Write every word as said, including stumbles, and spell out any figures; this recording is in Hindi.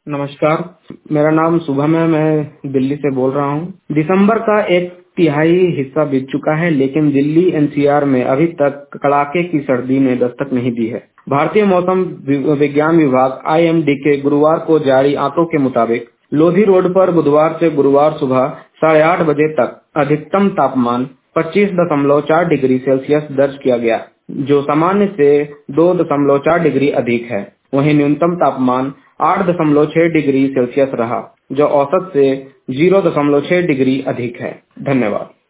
नमस्कार, मेरा नाम शुभम है। मैं दिल्ली से बोल रहा हूँ। दिसंबर का एक तिहाई हिस्सा बीत चुका है, लेकिन दिल्ली एनसीआर में अभी तक कड़ाके की सर्दी ने दस्तक नहीं दी है। भारतीय मौसम विज्ञान विभाग आईएमडी के गुरुवार को जारी आंकड़ों के मुताबिक लोधी रोड पर बुधवार से गुरुवार सुबह साढ़े आठ बजे तक अधिकतम तापमान पच्चीस दशमलव चार डिग्री सेल्सियस दर्ज किया गया, जो सामान्य से दो दशमलव चार डिग्री अधिक है। वहीं न्यूनतम तापमान आठ दशमलव छह डिग्री सेल्सियस रहा, जो औसत से जीरो दशमलव छह डिग्री अधिक है। धन्यवाद।